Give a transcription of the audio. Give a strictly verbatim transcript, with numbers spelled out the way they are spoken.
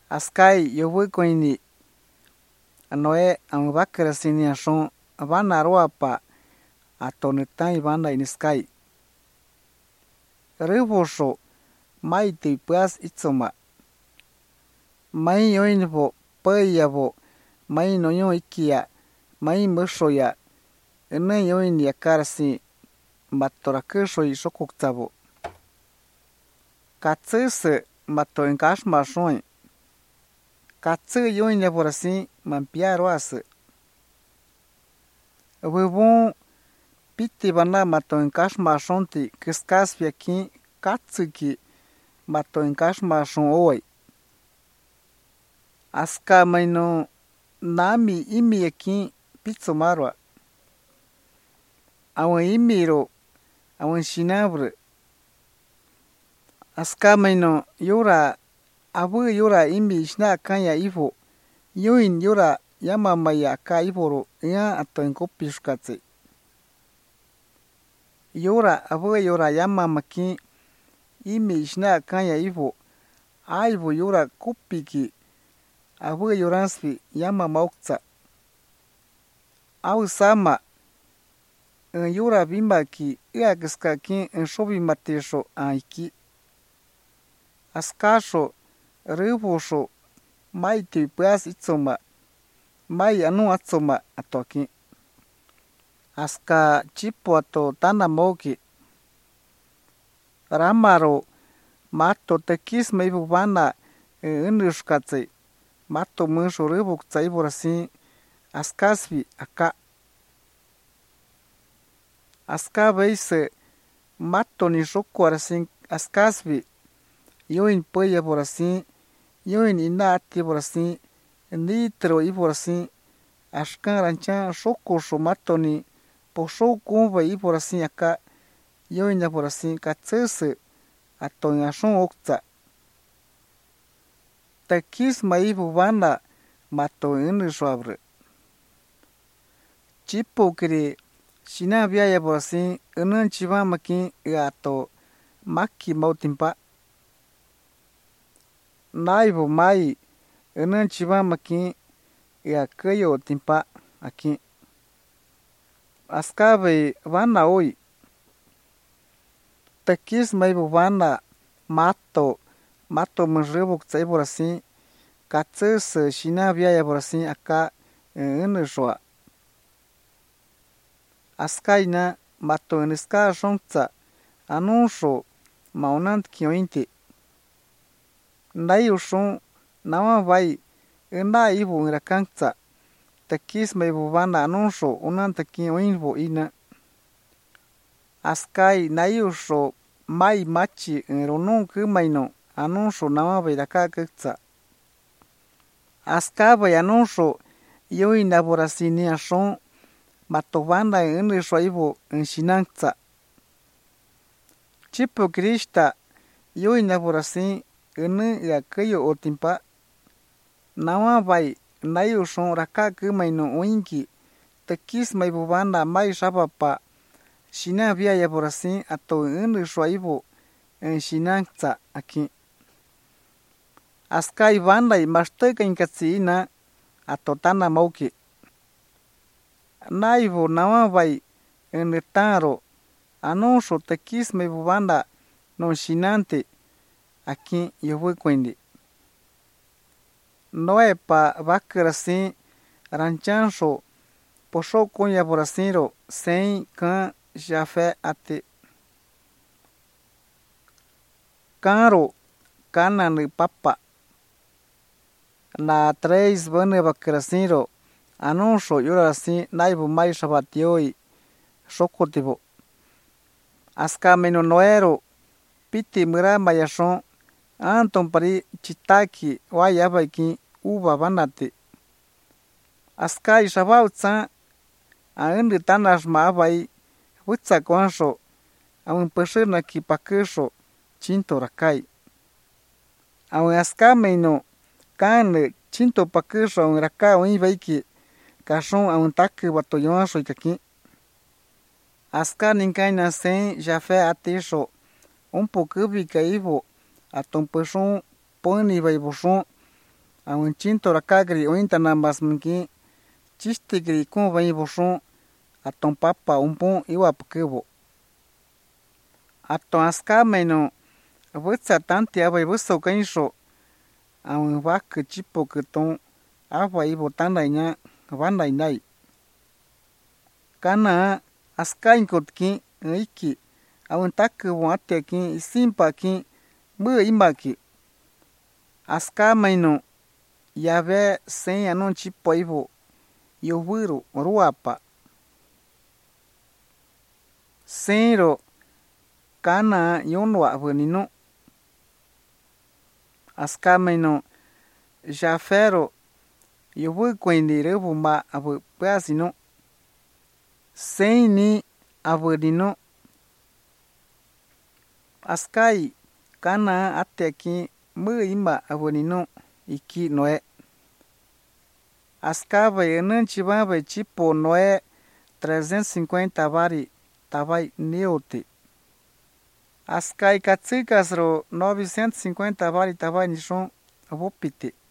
Askai yowe koini anoe amubakara sini ashon abana roapa atonetan ibanda in sky. Revosho mai te pas itsoma. Mai yoinvo payavo mai no yo ikia mai moshoya ene yoin yakarasi matorakesho ishokuktavo. Katsese mato encash mashon. Katse yoin yavorasi mampiaro ase. Webon piti bana mato encash mashonti kiskas fiaki katsuki mato encash mashon oi. Aska maino nami imi aqui pizzomarwa. Awan imiro awan shinabre. Aska maino yora abu yora imi shna kanya ivo. Yoin yora yama maya ka ivoro ya ato enkopishkatse. Yora abu yora yama maki imi shna kanya ivo. Aivo yora kupiki. Abu yoransfi yama maukta. Au sama en yura bimba ki iagiska ki en shobi matesho aiki. Askasho revosho mai te pas itsoma. Mai anu atsoma atoki. Aska chipo ato tana moki. Ramaro mato tekis meibubana enushkatse. Mato musho revokta iborasi askasvi aka. Aska veise mato ni shoko arasin askasvi. Yoin poya borasi. Yoin inati borasi. Nitro iborasi. Ashkan ranchan shoko sho mato ni posho kumva iborasi aka. Yoin aborasi katsese ato ngashon okta. Takis maibu bana mato enu shuabre. Chipo kiri shina viaya borasi enu chiva maki gato maki mautimpa. Naibu mai enu chiva maki ya kayo timpa aquí. Askabe bana hoy. Takis maibu bana mato mato mrebo ktsai borasi katses shina viaya borasi aka enu shua. Askaina mato eniska shontsa anusho maunant kiointe. Nai ushon nawa vai ena ibu irakantsa. Takis maibu bana anusho unanta kioinvo ina. Askai nai usho mai machi eronun kumaino anusho nawa vai rakakatsa. Askaba anusho yoin aborasi ni ashon matobanda enu shaivo en shinantsa. Chipo krista yoin aborasi enu ya kayo otimpa. Nawa vai nai ushon rakakumaino oinki. Takis maibubanda mai shabapa. Shina via yaborasi ato enu shaivo en shinantsa aquí. Askai banda y masteka inkatsina atotana mauki. Naivo nawa vai enetaro anusho takis mebubanda non shinante aquí yowe kwendi. Noepa bakarasi ranchansho posho konya borasiro sen kan jafe ate. Karo kanan papa. Na tres bane bakarasiro anusho yorasi naibu mai shabatioi shokotivo. Aska meno noero piti mura mayashon anton pari chitaki wayabaiki uba banate. Aska ishabautsa aende tanas maabai witsa kwansho awin persona ki pakesho chinto rakai. Awin aska meno kan chinto pakesho awin rakai awin baiki kashon awin take batoyoasho ikaki. Aska ninkaina sen jafe atesho un poco bicaivo a ton person poni baiboshon Aun chinto rakagri ointa nambas mki chistigri kun vai boshon aton papa umpon iwa pkebo. Aton aska meno wetsa tanti aba ibuso kainso aun wak chipo keton aba ibo tandainya bandainai. Kana aska inkotki iki aun takewo ateki isimpaki mu imbaki. Aska meno yave sen anon chipo ibo yowiro ruapa. Senro kana yonwa venino. Aska meno jafero yowu kwendi rebumba abu peasino. Seni avenino. Askai kana ateki mu imba avenino iki noe. Askaba enanchibaba chipo noe trezentos e cinquenta vari tavai neote. Askai katsikas ro novecentos e cinquenta vari tavai nishon vopite.